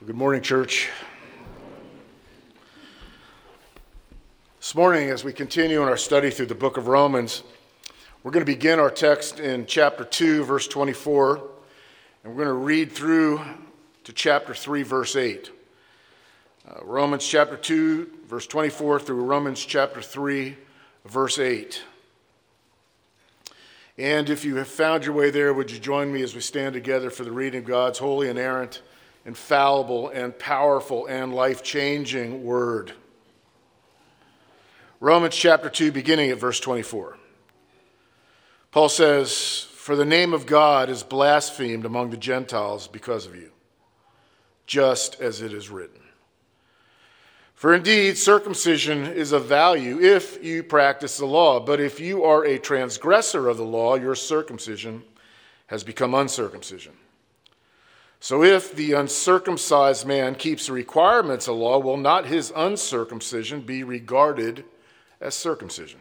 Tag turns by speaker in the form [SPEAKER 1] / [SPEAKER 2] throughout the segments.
[SPEAKER 1] Good morning, church. This morning, as we continue in our study through the book of Romans, we're going to begin our text in chapter 2, verse 24, and we're going to read through to chapter 3, verse 8. Romans chapter 2, verse 24 through Romans chapter 3, verse 8. And if you have found your way there, would you join me as we stand together for the reading of God's holy, inerrant, infallible, and powerful, and life-changing word. Romans chapter 2, beginning at verse 24. Paul says, "For the name of God is blasphemed among the Gentiles because of you, just as it is written. For indeed, circumcision is of value if you practice the law, but if you are a transgressor of the law, your circumcision has become uncircumcision. So if the uncircumcised man keeps the requirements of law, will not his uncircumcision be regarded as circumcision?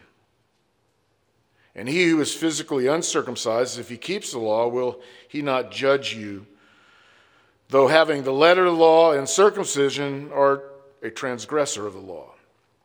[SPEAKER 1] And he who is physically uncircumcised, if he keeps the law, will he not judge you, though having the letter of the law and circumcision are a transgressor of the law?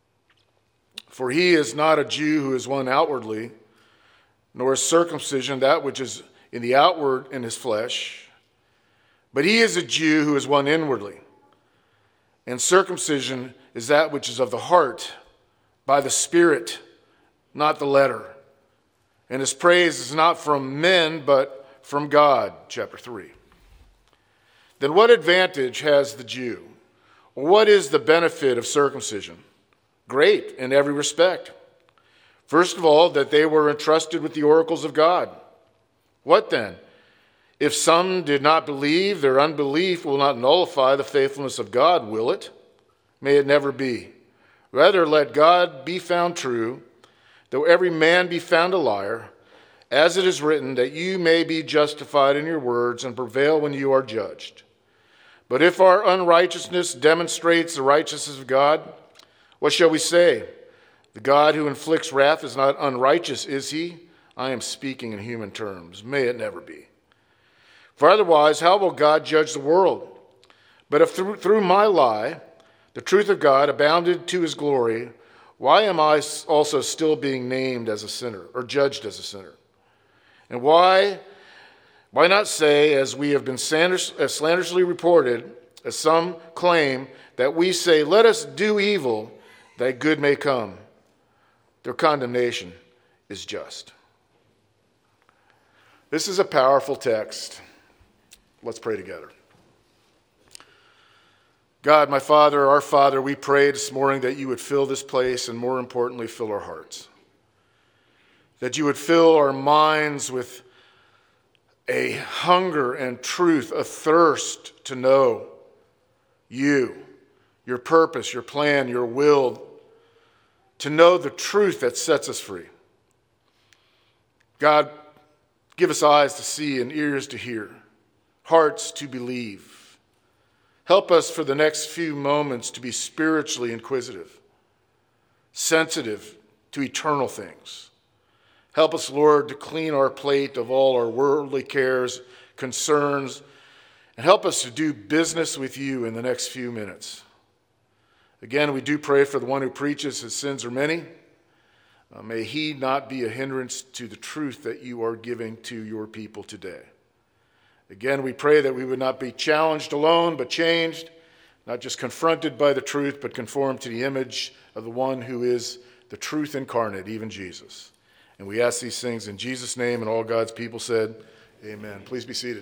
[SPEAKER 1] For he is not a Jew who is one outwardly, nor is circumcision that which is in the outward in his flesh, but he is a Jew who is one inwardly. And circumcision is that which is of the heart, by the Spirit, not the letter. And his praise is not from men, but from God." Chapter 3. "Then what advantage has the Jew? What is the benefit of circumcision? Great in every respect. First of all, that they were entrusted with the oracles of God. What then? If some did not believe, their unbelief will not nullify the faithfulness of God, will it? May it never be. Rather, let God be found true, though every man be found a liar, as it is written, that you may be justified in your words and prevail when you are judged. But if our unrighteousness demonstrates the righteousness of God, what shall we say? The God who inflicts wrath is not unrighteous, is he? I am speaking in human terms. May it never be. For otherwise, how will God judge the world? But if through my lie, the truth of God abounded to his glory, why am I also still being named as a sinner, or judged as a sinner? And why not say, as we have been slanderously reported, as some claim, that we say, let us do evil, that good may come? Their condemnation is just." This is a powerful text. Let's pray together. God, my Father, our Father, we pray this morning that you would fill this place and, more importantly, fill our hearts. That you would fill our minds with a hunger and truth, a thirst to know you, your purpose, your plan, your will, to know the truth that sets us free. God, give us eyes to see and ears to hear, hearts to believe. Help us for the next few moments to be spiritually inquisitive, sensitive to eternal things. Help us, Lord, to clean our plate of all our worldly cares, concerns, and help us to do business with you in the next few minutes. Again, we do pray for the one who preaches. His sins are many. May he not be a hindrance to the truth that you are giving to your people today. Again, we pray that we would not be challenged alone, but changed, not just confronted by the truth, but conformed to the image of the one who is the truth incarnate, even Jesus. And we ask these things in Jesus' name, and all God's people said, amen. Please be seated.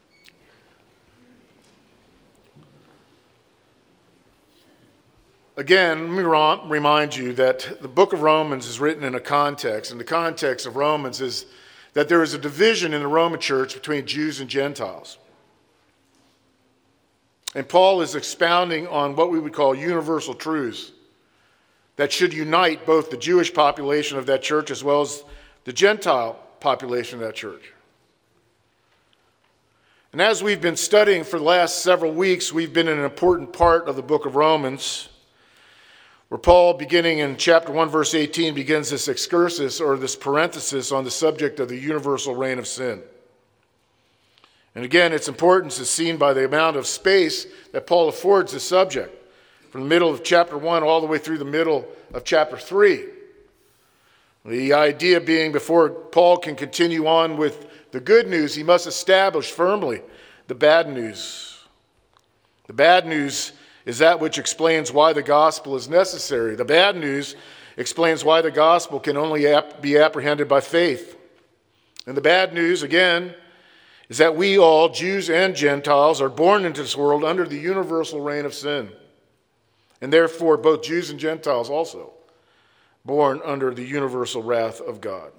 [SPEAKER 1] Again, let me remind you that the book of Romans is written in a context, and the context of Romans is that there is a division in the Roman church between Jews and Gentiles. And Paul is expounding on what we would call universal truths that should unite both the Jewish population of that church as well as the Gentile population of that church. And as we've been studying for the last several weeks, we've been in an important part of the book of Romans, where Paul, beginning in chapter 1, verse 18, begins this excursus, or this parenthesis, on the subject of the universal reign of sin. And again, its importance is seen by the amount of space that Paul affords the subject, from the middle of chapter 1 all the way through the middle of chapter 3. The idea being, before Paul can continue on with the good news, he must establish firmly the bad news. The bad news is that which explains why the gospel is necessary. The bad news explains why the gospel can only be apprehended by faith. And the bad news, again, is that we all, Jews and Gentiles, are born into this world under the universal reign of sin. And therefore, both Jews and Gentiles also born under the universal wrath of God.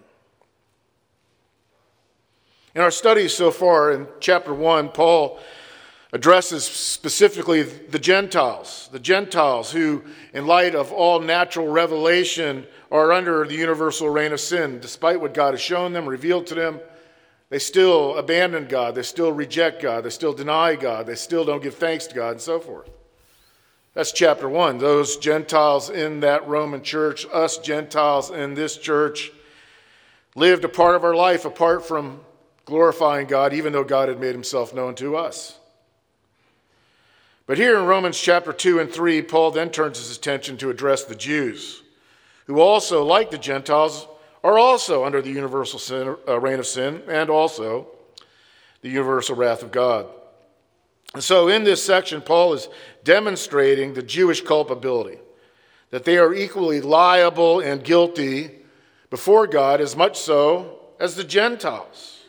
[SPEAKER 1] In our studies so far in chapter 1, Paul addresses specifically the Gentiles who, in light of all natural revelation, are under the universal reign of sin. Despite what God has shown them, revealed to them, they still abandon God, they still reject God, they still deny God, they still don't give thanks to God, and so forth. That's chapter 1. Those Gentiles in that Roman church, us Gentiles in this church, lived a part of our life apart from glorifying God, even though God had made himself known to us. But here in Romans chapter 2 and 3, Paul then turns his attention to address the Jews, who also, like the Gentiles, are also under the universal reign of sin and also the universal wrath of God. And so in this section, Paul is demonstrating the Jewish culpability, that they are equally liable and guilty before God, as much so as the Gentiles.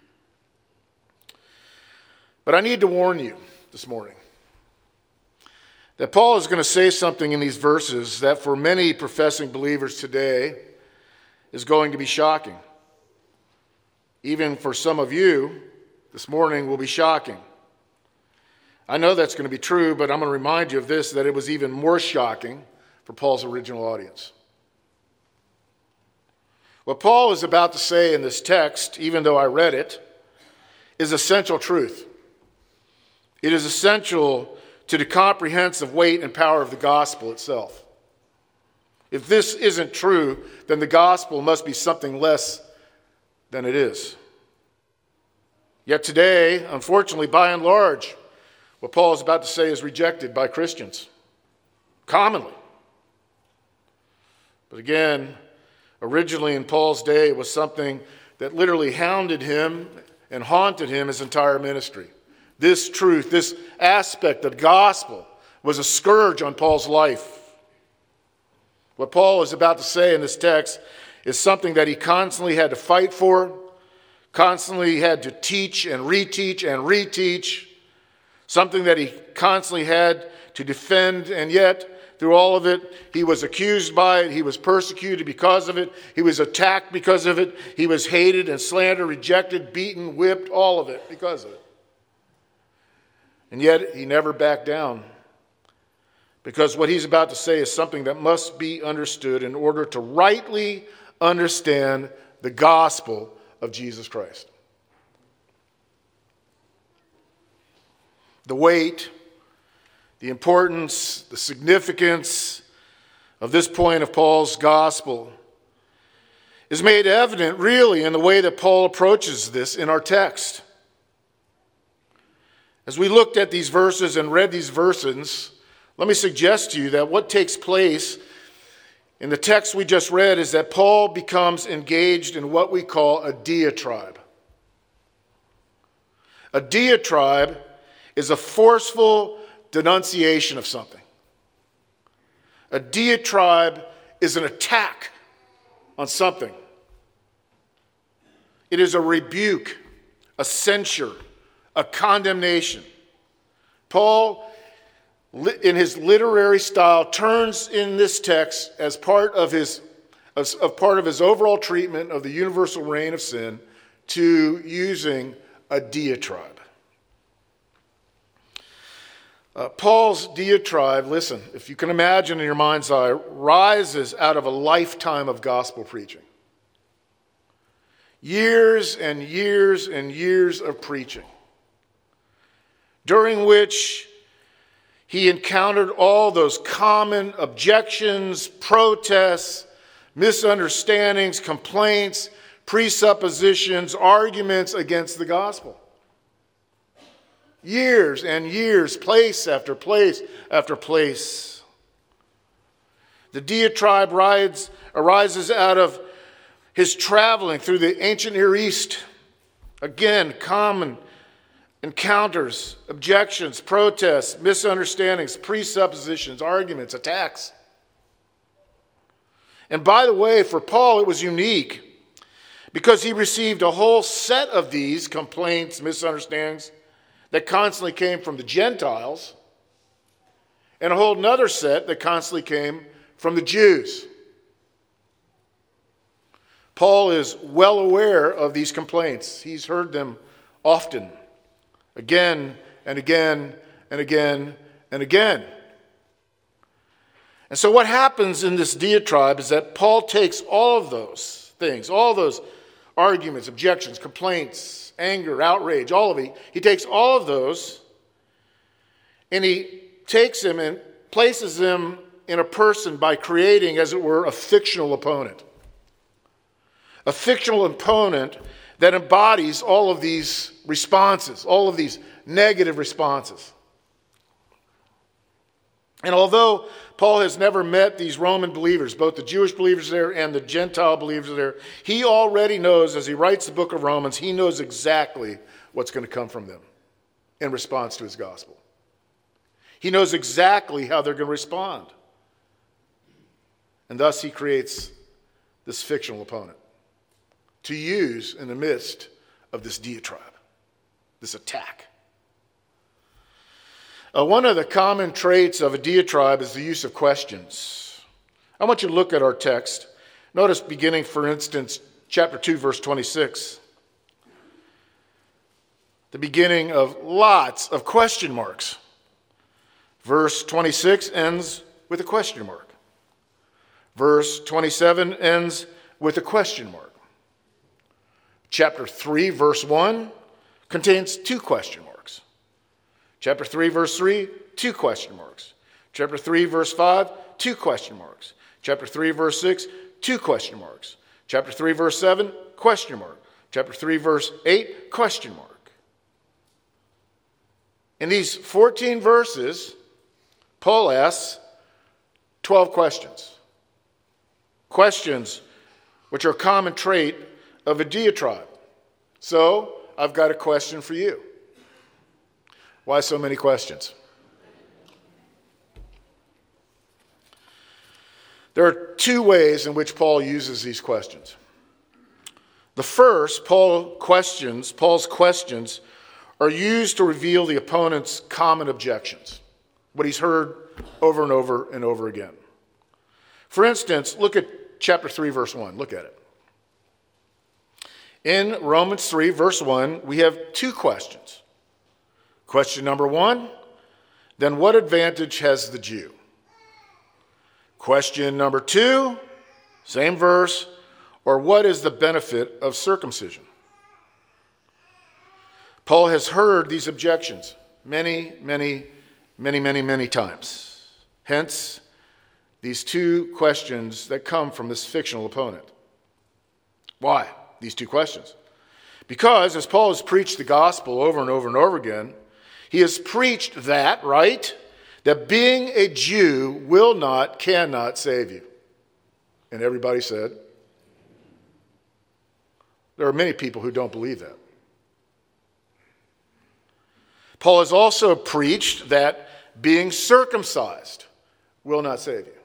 [SPEAKER 1] But I need to warn you this morning that Paul is going to say something in these verses that for many professing believers today is going to be shocking. Even for some of you, this morning will be shocking. I know that's going to be true, but I'm going to remind you of this, that it was even more shocking for Paul's original audience. What Paul is about to say in this text, even though I read it, is essential truth. It is essential to the comprehensive weight and power of the gospel itself. If this isn't true, then the gospel must be something less than it is. Yet today, unfortunately, by and large, what Paul is about to say is rejected by Christians, commonly. But again, originally in Paul's day, it was something that literally hounded him and haunted him his entire ministry. This truth, this aspect of the gospel, was a scourge on Paul's life. What Paul is about to say in this text is something that he constantly had to fight for, constantly had to teach and reteach, something that he constantly had to defend, and yet through all of it, he was accused by it, he was persecuted because of it, he was attacked because of it, he was hated and slandered, rejected, beaten, whipped, all of it because of it. And yet he never backed down, because what he's about to say is something that must be understood in order to rightly understand the gospel of Jesus Christ. The weight, the importance, the significance of this point of Paul's gospel is made evident really in the way that Paul approaches this in our text. As we looked at these verses and read these verses, let me suggest to you that what takes place in the text we just read is that Paul becomes engaged in what we call a diatribe. A diatribe is a forceful denunciation of something. A diatribe is an attack on something. It is a rebuke, a censure, a condemnation. Paul, in his literary style, turns in this text as part of his overall treatment of the universal reign of sin to using a diatribe. Paul's diatribe, listen, if you can imagine in your mind's eye, rises out of a lifetime of gospel preaching. Years and years and years of preaching, during which he encountered all those common objections, protests, misunderstandings, complaints, presuppositions, arguments against the gospel. Years and years, place after place after place. The diatribe arises out of his traveling through the ancient Near East. Again, common encounters, objections, protests, misunderstandings, presuppositions, arguments, attacks. And by the way, for Paul, it was unique because he received a whole set of these complaints, misunderstandings that constantly came from the Gentiles, and a whole nother set that constantly came from the Jews. Paul is well aware of these complaints. He's heard them often, again and again and again and again. And so what happens in this diatribe is that Paul takes all of those things, all those arguments, objections, complaints, anger, outrage, all of it. He takes all of those and he takes them and places them in a person by creating, as it were, a fictional opponent. A fictional opponent that embodies all of these responses, all of these negative responses. And although Paul has never met these Roman believers, both the Jewish believers there and the Gentile believers there, he already knows, as he writes the book of Romans, he knows exactly what's going to come from them in response to his gospel. He knows exactly how they're going to respond. And thus he creates this fictional opponent to use in the midst of this diatribe, this attack. One of the common traits of a diatribe is the use of questions. I want you to look at our text. Notice beginning, for instance, chapter 2, verse 26. The beginning of lots of question marks. Verse 26 ends with a question mark. Verse 27 ends with a question mark. Chapter 3, verse 1 contains two question marks. Chapter 3, verse 3, two question marks. Chapter 3, verse 5, two question marks. Chapter 3, verse 6, two question marks. Chapter 3, verse 7, question mark. Chapter 3, verse 8, question mark. In these 14 verses, Paul asks 12 questions. Questions which are a common trait of a diatribe. So, I've got a question for you. Why so many questions? There are two ways in which Paul uses these questions. The first, Paul's questions are used to reveal the opponent's common objections, what he's heard over and over and over again. For instance, look at chapter 3, verse 1. Look at it. In Romans 3, verse 1, we have two questions. Question number 1, then what advantage has the Jew? Question number 2, same verse, or what is the benefit of circumcision? Paul has heard these objections many times. Hence, these two questions that come from this fictional opponent. Why these two questions? Because as Paul has preached the gospel over and over and over again, he has preached that, right? That being a Jew cannot save you. And everybody said, there are many people who don't believe that. Paul has also preached that being circumcised will not save you.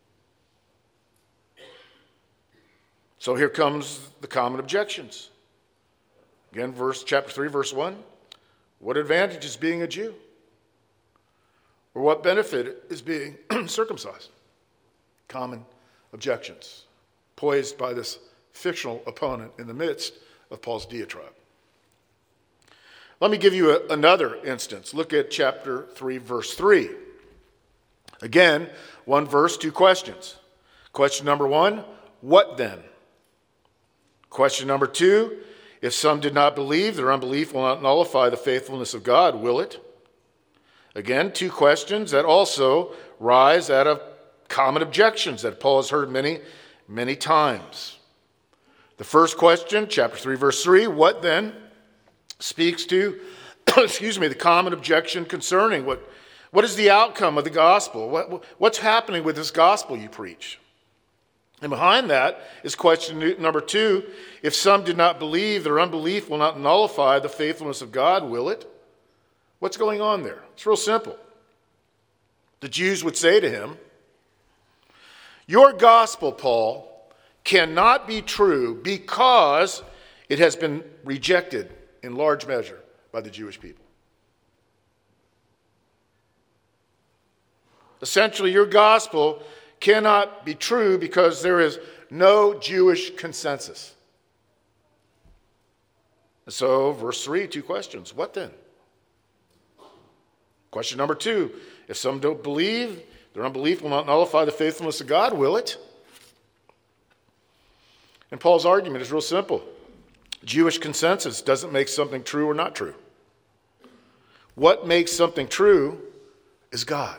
[SPEAKER 1] So here comes the common objections. Again, chapter 3, verse 1. What advantage is being a Jew? Or what benefit is being circumcised? Common objections, poised by this fictional opponent in the midst of Paul's diatribe. Let me give you another instance. Look at chapter 3, verse 3. Again, one verse, two questions. Question number 1, what then? Question number 2, if some did not believe, their unbelief will not nullify the faithfulness of God, will it? Again, two questions that also rise out of common objections that Paul has heard many times. The first question, chapter 3, verse 3, what then, speaks to excuse me, the common objection concerning what is the outcome of the gospel? What's happening with this gospel you preach? And behind that is question number 2. If some did not believe, their unbelief will not nullify the faithfulness of God, will it? What's going on there? It's real simple. The Jews would say to him, your gospel, Paul, cannot be true because it has been rejected in large measure by the Jewish people. Essentially, your gospel cannot be true because there is no Jewish consensus. So, verse 3, 2 questions. What then? Question number 2, if some don't believe, their unbelief will not nullify the faithfulness of God, will it? And Paul's argument is real simple. Jewish consensus doesn't make something true or not true. What makes something true is God.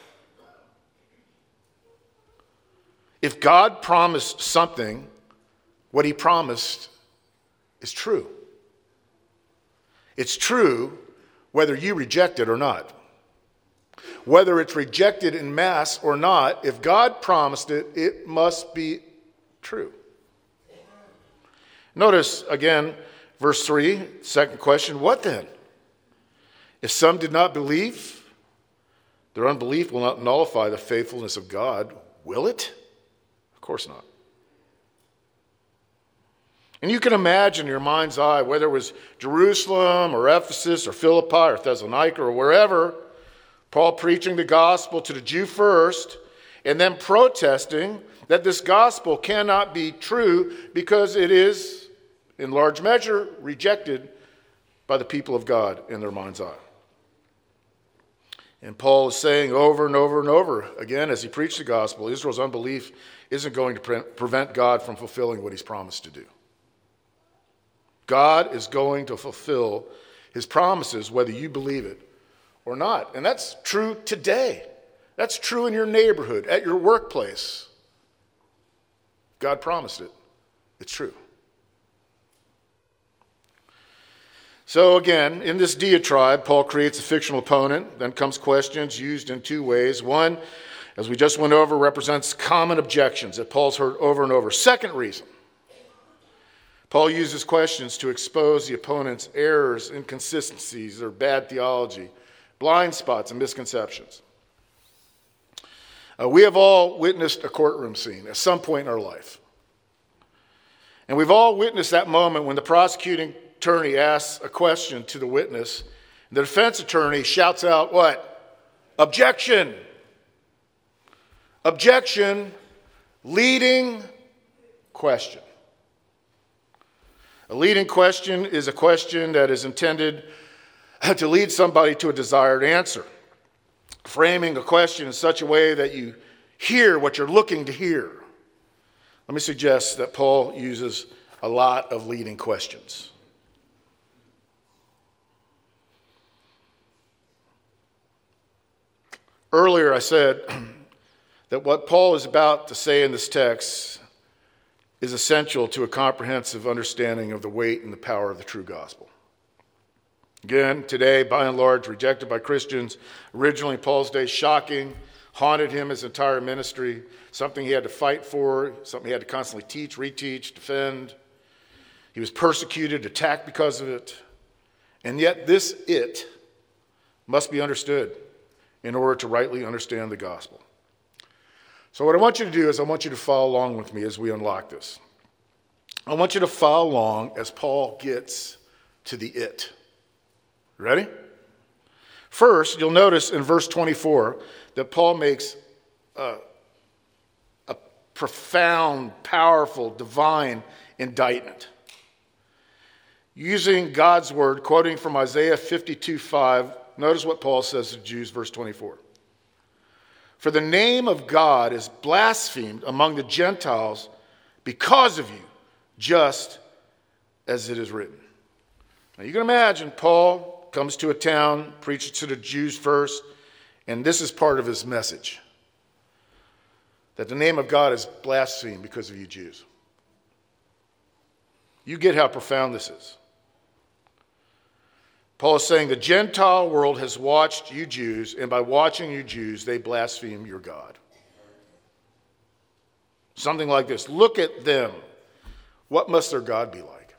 [SPEAKER 1] If God promised something, what he promised is true. It's true whether you reject it or not. Whether it's rejected in mass or not, if God promised it, it must be true. Notice again, verse 3, second question, what then? If some did not believe, their unbelief will not nullify the faithfulness of God, will it? Of course not. And you can imagine in your mind's eye, whether it was Jerusalem or Ephesus or Philippi or Thessalonica or wherever, Paul preaching the gospel to the Jew first and then protesting that this gospel cannot be true because it is, in large measure, rejected by the people of God in their mind's eye. And Paul is saying over and over and over again as he preached the gospel, Israel's unbelief isn't going to prevent God from fulfilling what he's promised to do. God is going to fulfill his promises whether you believe it or not. And that's true today. That's true in your neighborhood, at your workplace. God promised it. It's true. So again, in this diatribe, Paul creates a fictional opponent. Then comes questions used in 2 ways. One, as we just went over, represents common objections that Paul's heard over and over. Second reason, Paul uses questions to expose the opponent's errors, inconsistencies, or bad theology, blind spots, and misconceptions. We have all witnessed a courtroom scene at some point in our life. And we've all witnessed that moment when the prosecuting attorney asks a question to the witness, and the defense attorney shouts out what? Objection. Objection, leading question. A leading question is a question that is intended to lead somebody to a desired answer. Framing a question in such a way that you hear what you're looking to hear. Let me suggest that Paul uses a lot of leading questions. Earlier I said that what Paul is about to say in this text is essential to a comprehensive understanding of the weight and the power of the true gospel. Again, today, by and large, rejected by Christians. Originally, Paul's day, shocking, haunted him his entire ministry, something he had to fight for, something he had to constantly teach, reteach, defend. He was persecuted, attacked because of it. And yet this it must be understood in order to rightly understand the gospel. So what I want you to do is I want you to follow along with me as we unlock this. I want you to follow along as Paul gets to the it. Ready? First, you'll notice in verse 24 that Paul makes a profound, powerful, divine indictment. Using God's word, quoting from Isaiah 52:5, notice what Paul says to the Jews, verse 24. For the name of God is blasphemed among the Gentiles because of you, just as it is written. Now you can imagine Paul comes to a town, preaches to the Jews first, and this is part of his message. That the name of God is blasphemed because of you Jews. You get how profound this is. Paul is saying the Gentile world has watched you Jews, and by watching you Jews, they blaspheme your God. Something like this. Look at them. What must their God be like?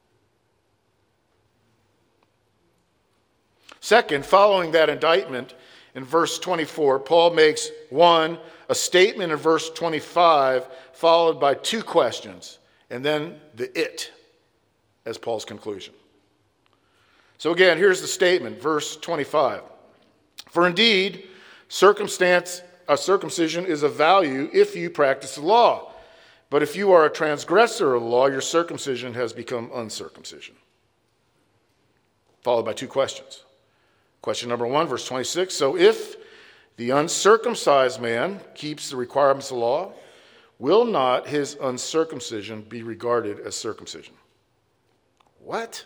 [SPEAKER 1] Second, following that indictment, in verse 24, Paul makes a statement in verse 25, followed by two questions, and then the it as Paul's conclusion. So again, here's the statement, verse 25. For indeed, circumcision is of value if you practice the law. But if you are a transgressor of the law, your circumcision has become uncircumcision. Followed by two questions. Question number 1, verse 26. So if the uncircumcised man keeps the requirements of the law, will not his uncircumcision be regarded as circumcision? What?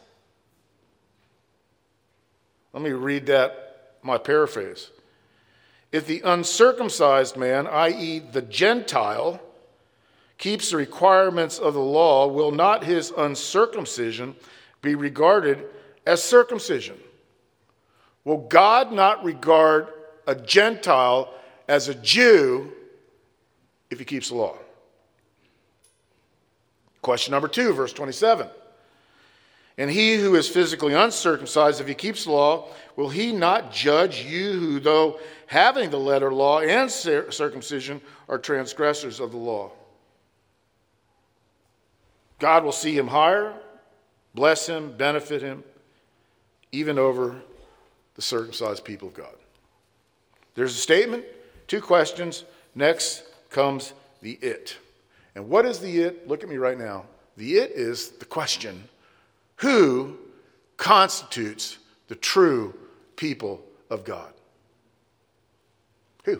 [SPEAKER 1] Let me read that, my paraphrase. If the uncircumcised man, i.e. the Gentile, keeps the requirements of the law, will not his uncircumcision be regarded as circumcision? Will God not regard a Gentile as a Jew if he keeps the law? Question number 2, verse 27. And he who is physically uncircumcised, if he keeps the law, will he not judge you who, though having the letter law and circumcision, are transgressors of the law? God will see him higher, bless him, benefit him, even over the circumcised people of God. There's a statement, two questions. Next comes the it. And what is the it? Look at me right now. The it is the question, who constitutes the true people of God? Who?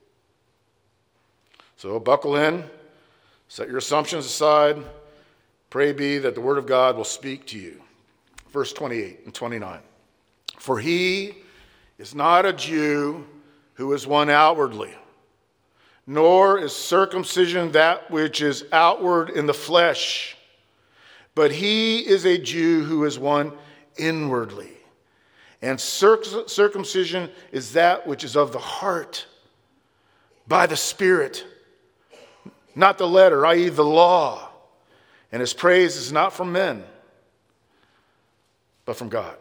[SPEAKER 1] So buckle in, set your assumptions aside. Pray be that the word of God will speak to you. Verse 28 and 29. For he is not a Jew who is one outwardly, nor is circumcision that which is outward in the flesh, but he is a Jew who is one inwardly. And circumcision is that which is of the heart, by the Spirit, not the letter, i.e. the law. And his praise is not from men, but from God.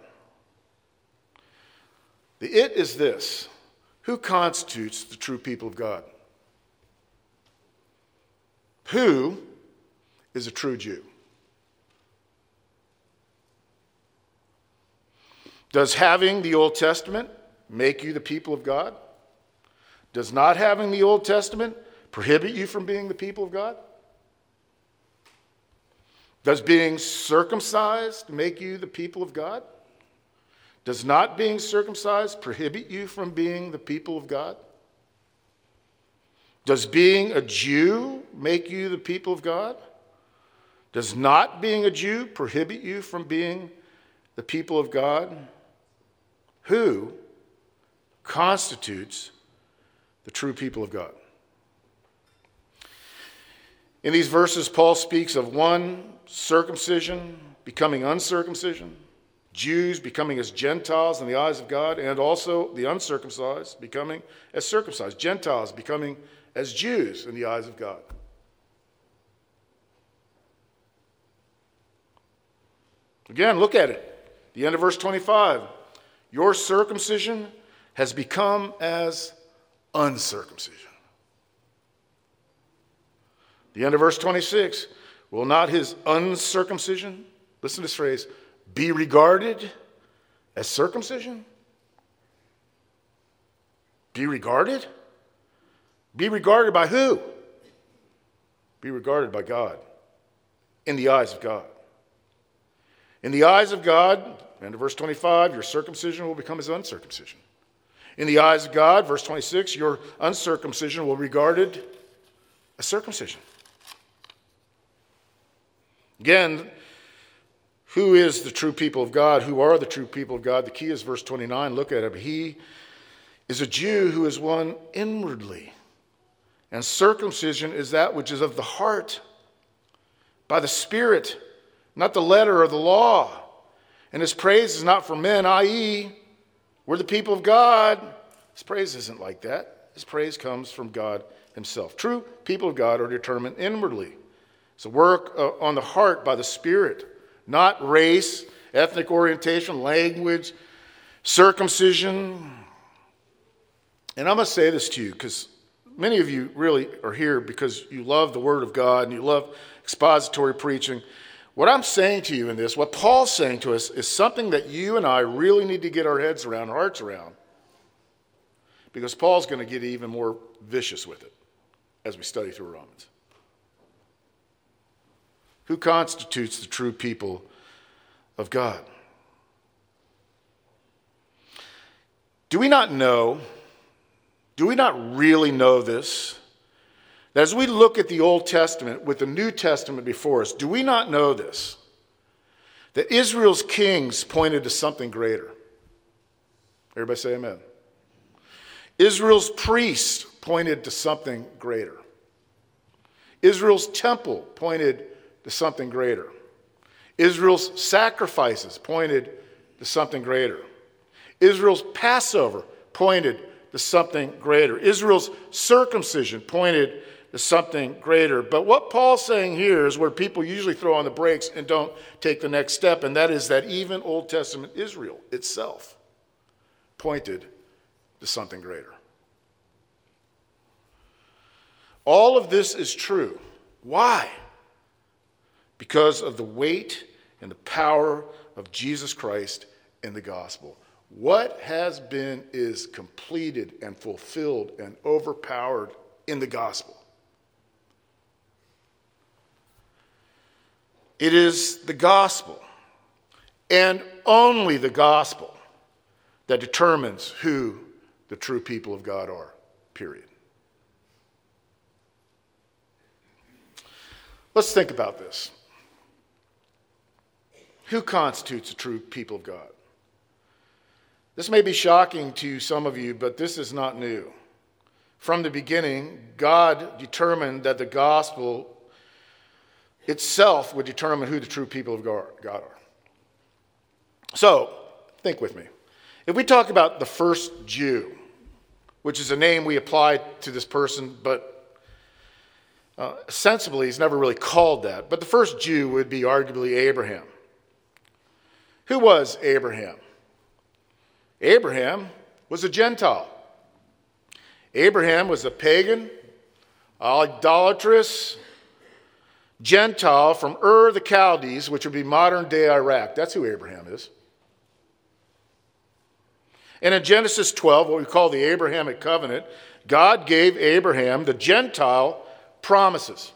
[SPEAKER 1] The it is this. Who constitutes the true people of God? Who is a true Jew? Does having the Old Testament make you the people of God? Does not having the Old Testament prohibit you from being the people of God? Does being circumcised make you the people of God? Does not being circumcised prohibit you from being the people of God? Does being a Jew make you the people of God? Does not being a Jew prohibit you from being the people of God? Who constitutes the true people of God? In these verses, Paul speaks of one, circumcision becoming uncircumcision, Jews becoming as Gentiles in the eyes of God, and also the uncircumcised becoming as circumcised, Gentiles becoming as Jews in the eyes of God. Again, look at it. The end of verse 25. Your circumcision has become as uncircumcision. The end of verse 26. Will not his uncircumcision, listen to this phrase, be regarded as circumcision? Be regarded? Be regarded by who? Be regarded by God, in the eyes of God. In the eyes of God, end of verse 25, your circumcision will become his uncircumcision. In the eyes of God, verse 26, your uncircumcision will be regarded as circumcision. Again, who is the true people of God? Who are the true people of God? The key is verse 29. Look at it. He is a Jew who is one inwardly. And circumcision is that which is of the heart, by the Spirit, not the letter or the law. And his praise is not for men, i.e., we're the people of God. His praise isn't like that. His praise comes from God himself. True people of God are determined inwardly. It's a work on the heart by the Spirit, not race, ethnic orientation, language, circumcision. And I'm going to say this to you because many of you really are here because you love the Word of God and you love expository preaching. What I'm saying to you in this, what Paul's saying to us, is something that you and I really need to get our heads around, our hearts around, because Paul's going to get even more vicious with it as we study through Romans. Who constitutes the true people of God? Do we not really know this? That as we look at the Old Testament with the New Testament before us, do we not know this? That Israel's kings pointed to something greater. Everybody say amen. Israel's priests pointed to something greater. Israel's temple pointed to something greater. Israel's sacrifices pointed to something greater. Israel's Passover pointed to something greater. Israel's circumcision pointed to something greater. But what Paul's saying here is where people usually throw on the brakes and don't take the next step, and that is that even Old Testament Israel itself pointed to something greater. All of this is true. Why? Because of the weight and the power of Jesus Christ in the gospel. What has been is completed and fulfilled and overpowered in the gospel. It is the gospel, and only the gospel, that determines who the true people of God are, period. Let's think about this. Who constitutes the true people of God? This may be shocking to some of you, but this is not new. From the beginning, God determined that the gospel itself would determine who the true people of God are. So, think with me. If we talk about the first Jew, which is a name we apply to this person, but sensibly he's never really called that. But the first Jew would be arguably Abraham. Who was Abraham? Abraham was a Gentile. Abraham was a pagan, idolatrous Gentile from Ur the Chaldees, which would be modern-day Iraq. That's who Abraham is. And in Genesis 12, what we call the Abrahamic covenant, God gave Abraham, the Gentile, promises.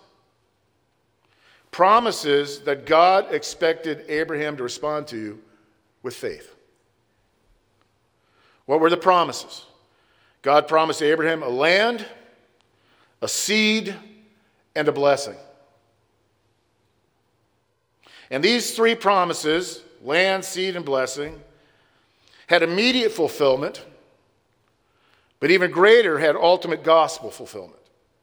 [SPEAKER 1] Promises that God expected Abraham to respond to with faith. What were the promises? God promised Abraham a land, a seed, and a blessing. And these three promises, land, seed, and blessing, had immediate fulfillment, but even greater had ultimate gospel fulfillment.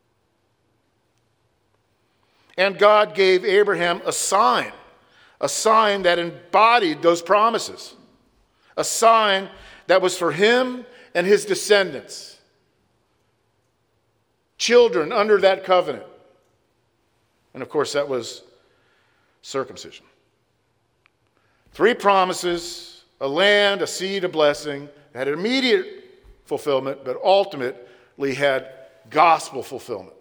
[SPEAKER 1] And God gave Abraham a sign that embodied those promises, a sign that was for him and his descendants, children under that covenant. And of course, that was circumcision. Three promises, a land, a seed, a blessing, had immediate fulfillment, but ultimately had gospel fulfillment.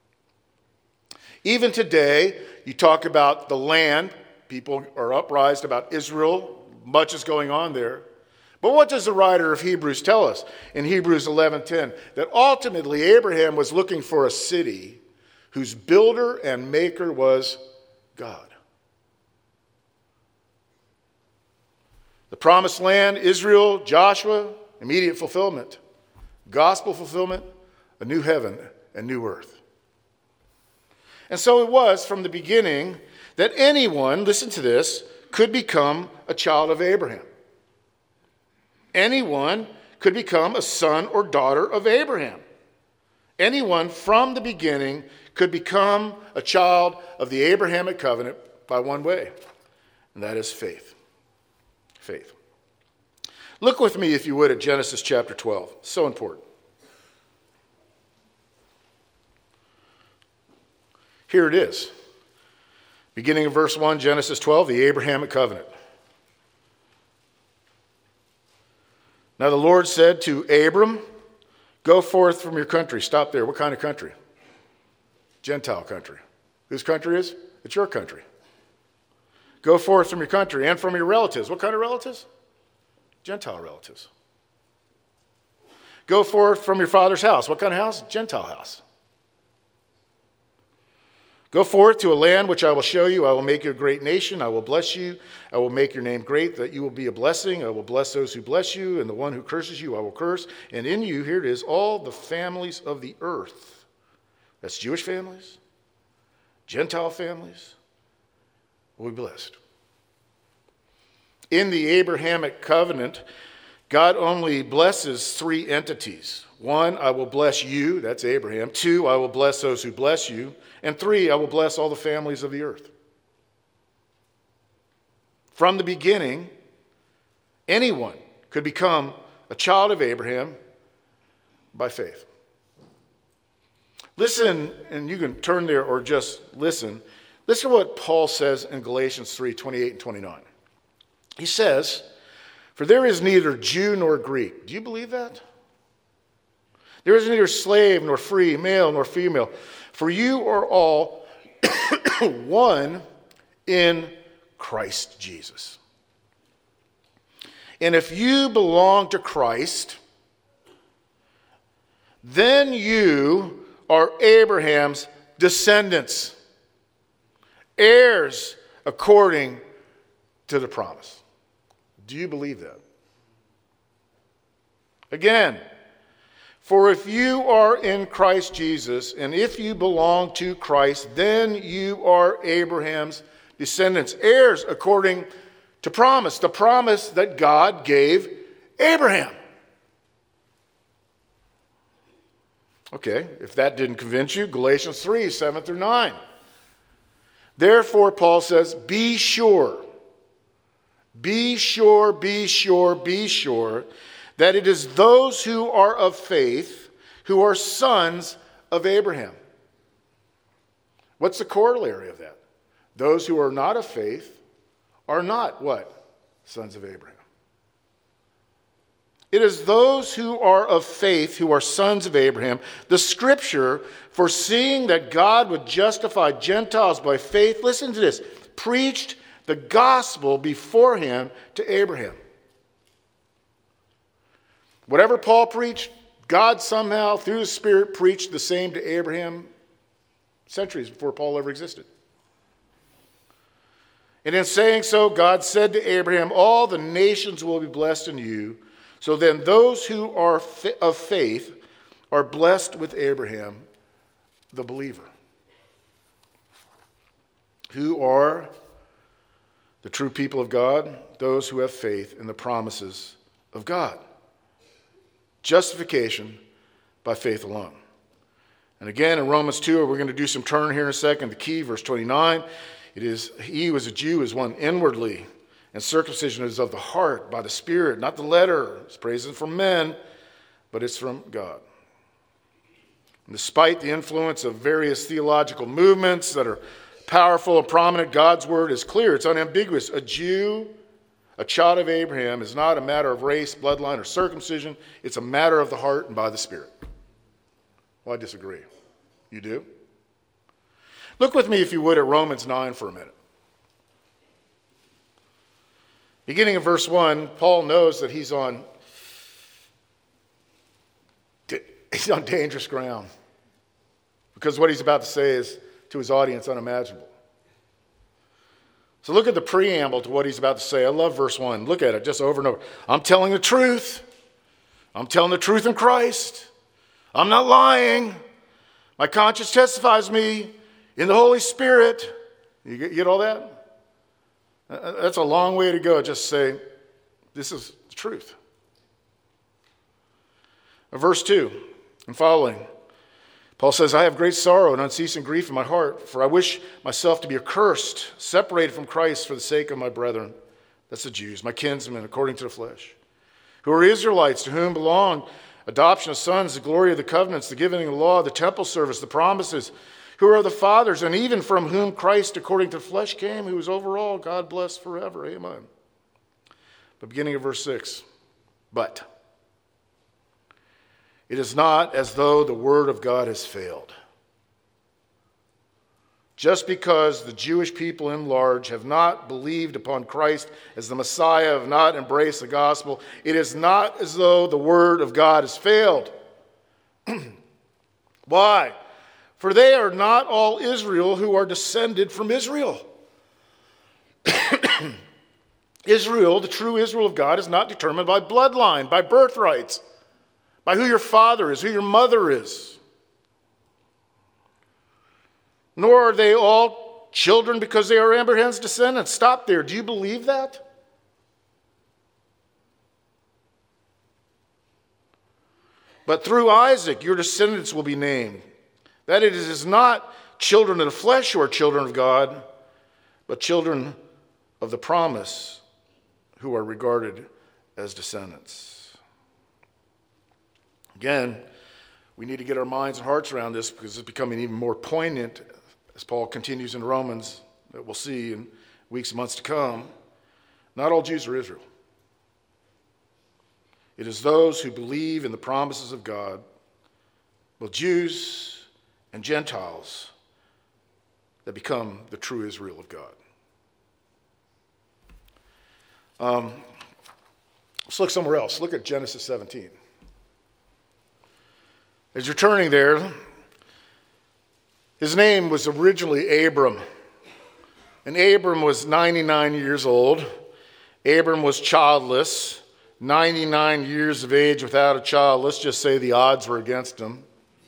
[SPEAKER 1] Even today, you talk about the land, people are uprised about Israel, much is going on there. But what does the writer of Hebrews tell us in Hebrews 11:10? That ultimately Abraham was looking for a city whose builder and maker was God. The promised land, Israel, Joshua, immediate fulfillment. Gospel fulfillment, a new heaven and new earth. And so it was from the beginning that anyone, listen to this, could become a child of Abraham. Anyone could become a son or daughter of Abraham. Anyone from the beginning could become a child of the Abrahamic covenant by one way, and that is faith. Faith. Look with me, if you would, at Genesis chapter 12. So important. Here it is. Beginning in verse 1, Genesis 12, the Abrahamic covenant. Now the Lord said to Abram, go forth from your country. Stop there. What kind of country? Gentile country. Whose country is? It's your country. Go forth from your country and from your relatives. What kind of relatives? Gentile relatives. Go forth from your father's house. What kind of house? Gentile house. Go forth to a land which I will show you. I will make you a great nation. I will bless you. I will make your name great, that you will be a blessing. I will bless those who bless you, and the one who curses you I will curse. And in you, here it is, all the families of the earth. That's Jewish families, Gentile families, will be blessed. In the Abrahamic covenant, God only blesses three entities. One, I will bless you, that's Abraham. Two, I will bless those who bless you. And three, I will bless all the families of the earth. From the beginning, anyone could become a child of Abraham by faith. Listen, and you can turn there or just listen. Listen to what Paul says in Galatians 3, 28 and 29. He says, for there is neither Jew nor Greek. Do you believe that? There is neither slave nor free, male nor female. For you are all one in Christ Jesus. And if you belong to Christ, then you are Abraham's descendants, heirs according to the promise. Do you believe that? Again, for if you are in Christ Jesus, and if you belong to Christ, then you are Abraham's descendants, heirs according to promise, the promise that God gave Abraham. Okay, if that didn't convince you, Galatians 3, 7 through 9. Therefore, Paul says, be sure that it is those who are of faith who are sons of Abraham. What's the corollary of that? Those who are not of faith are not what? Sons of Abraham. It is those who are of faith who are sons of Abraham. The scripture, foreseeing that God would justify Gentiles by faith, listen to this, preached the gospel beforehand to Abraham. Whatever Paul preached, God somehow, through the Spirit, preached the same to Abraham centuries before Paul ever existed. And in saying so, God said to Abraham, all the nations will be blessed in you. So then those who are of faith are blessed with Abraham, the believer. Who are the true people of God? Those who have faith in the promises of God. Justification by faith alone. And again, in Romans 2, we're going to do some turn here in a second. The key, verse 29, it is, he who is a Jew is one inwardly, and circumcision is of the heart, by the Spirit, not the letter. It's praising from men, but it's from God. And despite the influence of various theological movements that are powerful and prominent, God's word is clear. It's unambiguous. A Jew, a child of Abraham, is not a matter of race, bloodline, or circumcision. It's a matter of the heart and by the Spirit. Well, I disagree. You do? Look with me, if you would, at Romans 9 for a minute. Beginning in verse 1, Paul knows that he's on dangerous ground, because what he's about to say is, to his audience, unimaginable. So look at the preamble to what he's about to say. I love verse 1. Look at it just over and over. I'm telling the truth. I'm telling the truth in Christ. I'm not lying. My conscience testifies me in the Holy Spirit. You get all that? That's a long way to go. Just say, this is the truth. Verse 2 and following, Paul says, I have great sorrow and unceasing grief in my heart, for I wish myself to be accursed, separated from Christ for the sake of my brethren, that's the Jews, my kinsmen according to the flesh, who are Israelites, to whom belong adoption of sons, the glory of the covenants, the giving of the law, the temple service, the promises, who are the fathers, and even from whom Christ according to the flesh came, who is over all, God bless forever. Amen. But beginning of verse 6, but it is not as though the word of God has failed. Just because the Jewish people in large have not believed upon Christ as the Messiah, have not embraced the gospel, it is not as though the word of God has failed. Why? For they are not all Israel who are descended from Israel. Israel, the true Israel of God, is not determined by bloodline, by birthrights, by who your father is, who your mother is. Nor are they all children because they are Abraham's descendants. Stop there. Do you believe that? But through Isaac your descendants will be named. That it is not children of the flesh who are children of God, but children of the promise who are regarded as descendants. Again, we need to get our minds and hearts around this because it's becoming even more poignant as Paul continues in Romans, that we'll see in weeks and months to come. Not all Jews are Israel. It is those who believe in the promises of God, both Jews and Gentiles, that become the true Israel of God. Let's look somewhere else. Look at Genesis 17. As you're turning there, his name was originally Abram. And Abram was 99 years old. Abram was childless, 99 years of age without a child. Let's just say the odds were against him.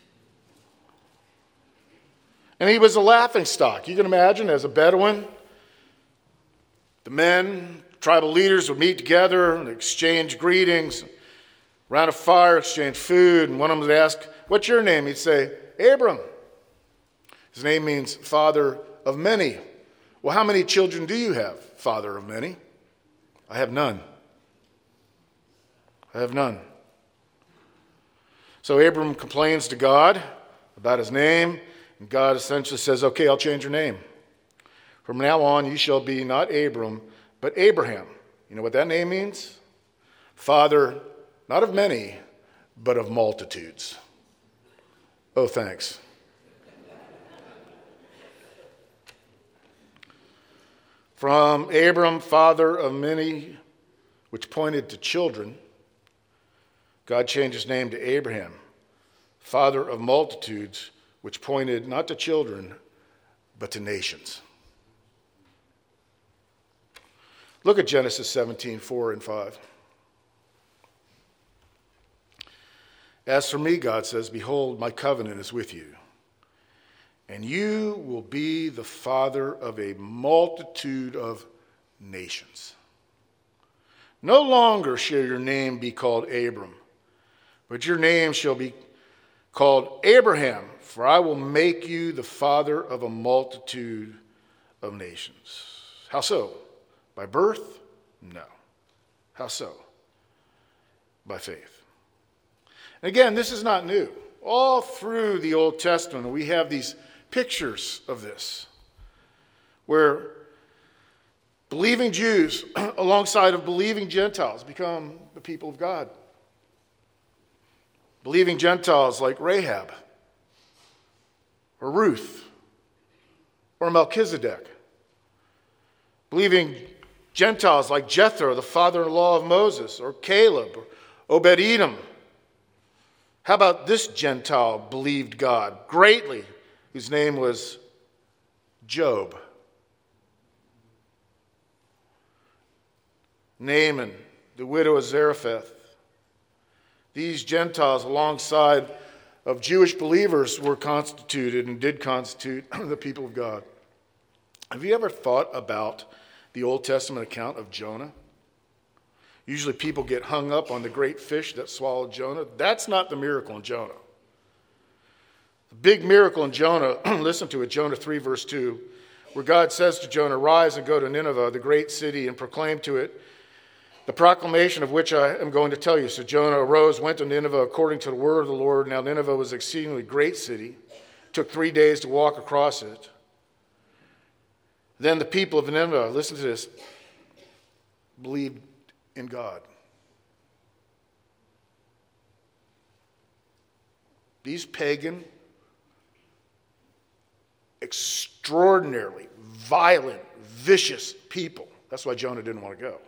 [SPEAKER 1] And he was a laughingstock. You can imagine, as a Bedouin, the men, tribal leaders would meet together and exchange greetings, around a fire, exchange food, and one of them would ask, "What's your name?" He'd say, "Abram." His name means father of many. Well, how many children do you have, father of many? I have none. I have none. So Abram complains to God about his name, and God essentially says, "Okay, I'll change your name. From now on, you shall be not Abram, but Abraham." You know what that name means? Father, not of many, but of multitudes. Oh, thanks. From Abram, father of many, which pointed to children, God changed his name to Abraham, father of multitudes, which pointed not to children, but to nations. Look at Genesis 17, 4 and 5. As for me, God says, behold, my covenant is with you, and you will be the father of a multitude of nations. No longer shall your name be called Abram, but your name shall be called Abraham, for I will make you the father of a multitude of nations. How so? By birth? No. How so? By faith. And again, this is not new. All through the Old Testament, we have these pictures of this, where believing Jews alongside of believing Gentiles become the people of God. Believing Gentiles like Rahab, or Ruth, or Melchizedek. Believing Gentiles like Jethro, the father-in-law of Moses, or Caleb, or Obed-Edom. How about this Gentile believed God greatly, whose name was Job? Naaman, the widow of Zarephath. These Gentiles, alongside of Jewish believers, were constituted and did constitute the people of God. Have you ever thought about the Old Testament account of Jonah? Usually people get hung up on the great fish that swallowed Jonah. That's not the miracle in Jonah. The big miracle in Jonah, listen to it, Jonah 3 verse 2. where God says to Jonah, "Rise and go to Nineveh, the great city, and proclaim to it the proclamation of which I am going to tell you." So Jonah arose, went to Nineveh according to the word of the Lord. Now Nineveh was an exceedingly great city. It took 3 days to walk across it. Then the people of Nineveh, listen to this, believed in God. These pagan, extraordinarily violent, vicious people. That's why Jonah didn't want to go.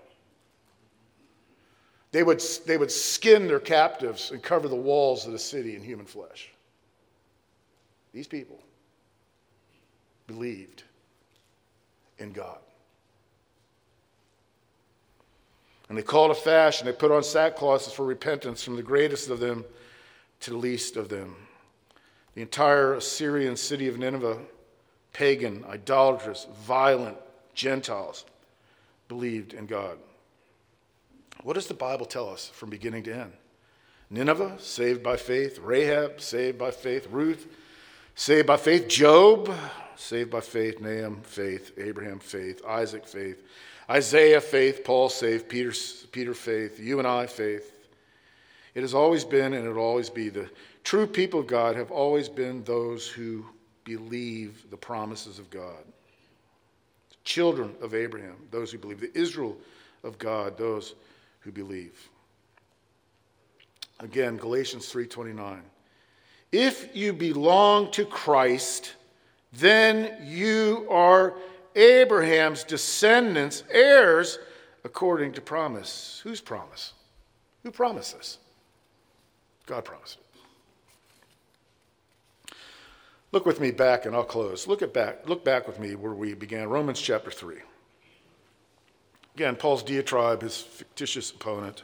[SPEAKER 1] They would skin their captives and cover the walls of the city in human flesh. These people believed in God. And they called a fast, and they put on sackcloths for repentance, from the greatest of them to the least of them. The entire Assyrian city of Nineveh, pagan, idolatrous, violent Gentiles, believed in God. What does the Bible tell us from beginning to end? Nineveh, saved by faith. Rahab, saved by faith. Ruth, saved by faith. Job, saved by faith. Nahum, faith. Abraham, faith. Isaac, faith. Isaiah, faith. Paul, saved. Peter, faith. You and I, faith. It has always been and it will always be. The true people of God have always been those who believe the promises of God. The children of Abraham, those who believe. The Israel of God, those who believe. Again, Galatians 3:29. If you belong to Christ, then you are Abraham's descendants, heirs according to promise. Whose promise? Who promised this? God promised it. Look with me back, and I'll close. Look back with me where we began, Romans chapter 3. Again, Paul's diatribe, his fictitious opponent.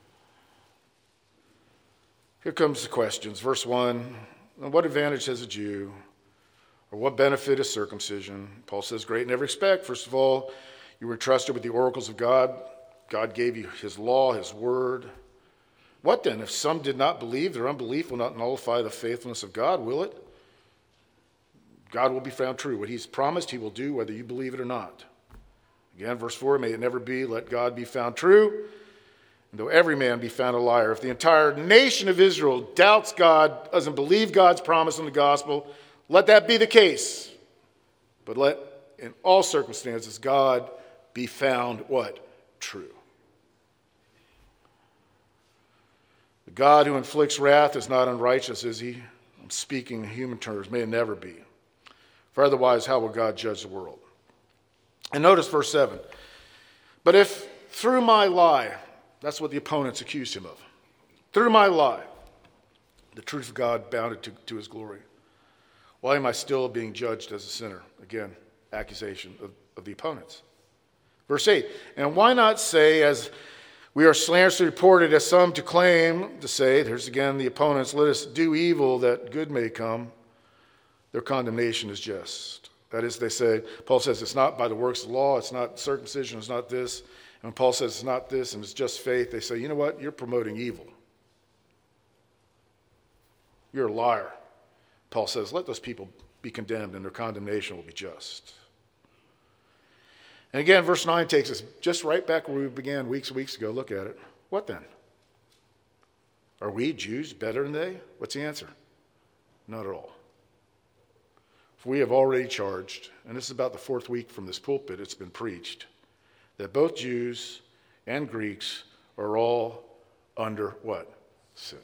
[SPEAKER 1] Here comes the questions. Verse 1, what advantage has a Jew? Or what benefit is circumcision? Paul says, great in every respect. First of all, you were entrusted with the oracles of God. God gave you his law, his word. What then? If some did not believe, their unbelief will not nullify the faithfulness of God, will it? God will be found true. What he's promised, he will do, whether you believe it or not. Again, verse 4, may it never be, let God be found true, and though every man be found a liar. If the entire nation of Israel doubts God, doesn't believe God's promise in the gospel, let that be the case. But let, in all circumstances, God be found what? True. The God who inflicts wrath is not unrighteous, is he? I'm speaking in human terms, may it never be. For otherwise, how will God judge the world? And notice verse 7. But if through my lie, that's what the opponents accused him of. Through my lie, the truth of God bounded to his glory. Why am I still being judged as a sinner? Again, accusation of the opponents. Verse 8. And why not say, as we are slanderously reported, as some to claim to say, there's again the opponents, let us do evil that good may come. Their condemnation is just. That is, they say, Paul says it's not by the works of the law, it's not circumcision, it's not this. And when Paul says it's not this and it's just faith, they say, you know what? You're promoting evil. You're a liar. Paul says, let those people be condemned and their condemnation will be just. And again, verse 9 takes us just right back where we began weeks ago. Look at it. What then? Are we Jews better than they? What's the answer? Not at all. For we have already charged, and this is about the fourth week from this pulpit it's been preached, that both Jews and Greeks are all under what? Sin.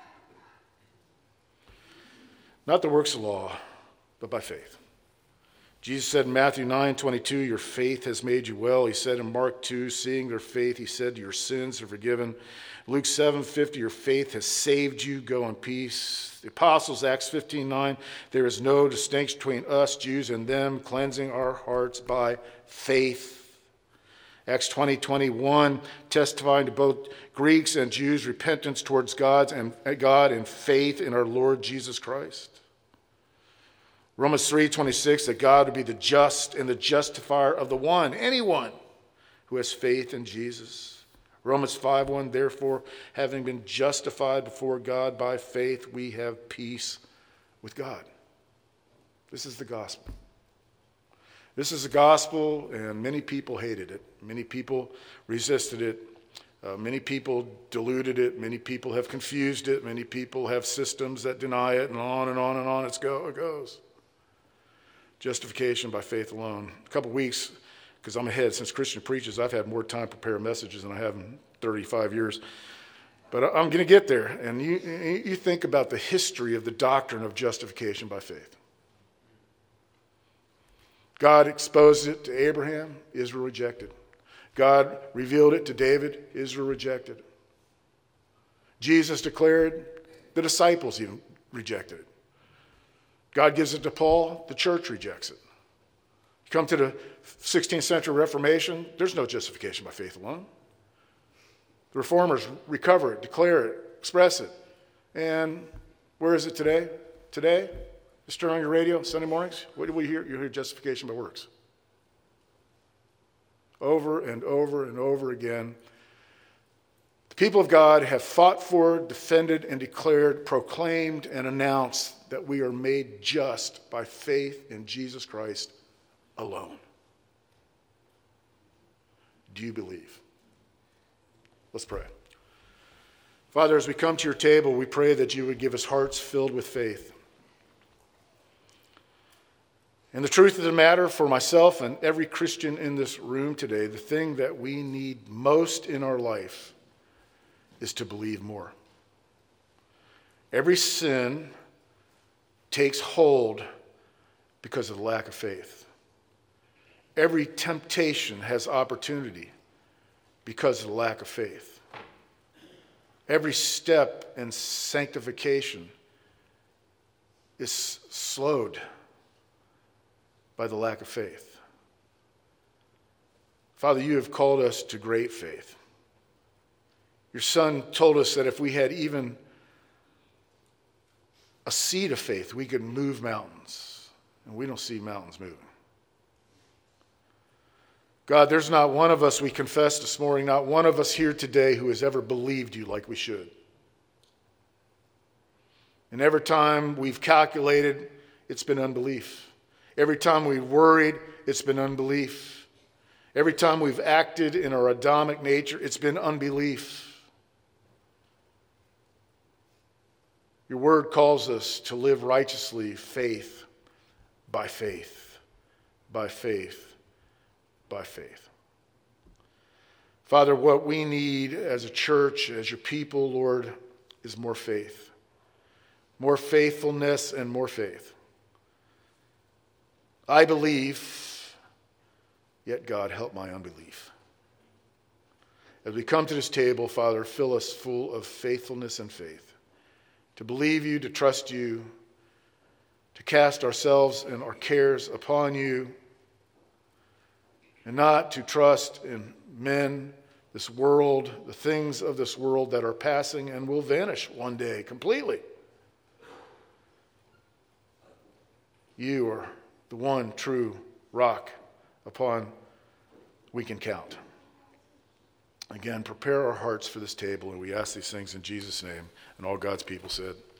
[SPEAKER 1] Not the works of law, but by faith. Jesus said in Matthew 9:22, your faith has made you well. He said in Mark 2, seeing their faith, he said, your sins are forgiven. Luke 7:50, your faith has saved you. Go in peace. The apostles, Acts 15:9, there is no distinction between us, Jews, and them, cleansing our hearts by faith. Acts 20:21, testifying to both Greeks and Jews, repentance towards God and faith in our Lord Jesus Christ. Romans 3:26, that God would be the just and the justifier of the one, anyone who has faith in Jesus. Romans 5:1, therefore, having been justified before God by faith, we have peace with God. This is the gospel. This is the gospel, and many people hated it. Many people resisted it. Many people diluted it. Many people have confused it. Many people have systems that deny it, and on and on and on it goes. Justification by faith alone. A couple weeks, because I'm ahead since Christian preaches, I've had more time to prepare messages than I have in 35 years. But I'm going to get there. And you think about the history of the doctrine of justification by faith. God exposed it to Abraham, Israel rejected. God revealed it to David, Israel rejected. Jesus declared, the disciples even rejected it. God gives it to Paul, the church rejects it. You come to the 16th century Reformation, there's no justification by faith alone. The Reformers recover it, declare it, express it. And where is it today? Today, just turn on your radio Sunday mornings. What do we hear? You hear justification by works. Over and over and over again. The people of God have fought for, defended, and declared, proclaimed, and announced that we are made just by faith in Jesus Christ alone. Do you believe? Let's pray. Father, as we come to your table, we pray that you would give us hearts filled with faith. And the truth of the matter for myself and every Christian in this room today, the thing that we need most in our life is to believe more. Every sin takes hold because of the lack of faith. Every temptation has opportunity because of the lack of faith. Every step in sanctification is slowed by the lack of faith. Father, you have called us to great faith. Your Son told us that if we had even a seed of faith, we could move mountains. And we don't see mountains moving. God, there's not one of us, we confess this morning, not one of us here today who has ever believed you like we should. And every time we've calculated, it's been unbelief. Every time we've worried, it's been unbelief. Every time we've acted in our Adamic nature, it's been unbelief. Your word calls us to live righteously, faith by faith, by faith, by faith. Father, what we need as a church, as your people, Lord, is more faith. More faithfulness and more faith. I believe, yet God, help my unbelief. As we come to this table, Father, fill us full of faithfulness and faith. To believe you, to trust you, to cast ourselves and our cares upon you, and not to trust in men, this world, the things of this world that are passing and will vanish one day completely. You are the one true rock upon we can count. Again, prepare our hearts for this table, and we ask these things in Jesus' name. And all God's people said,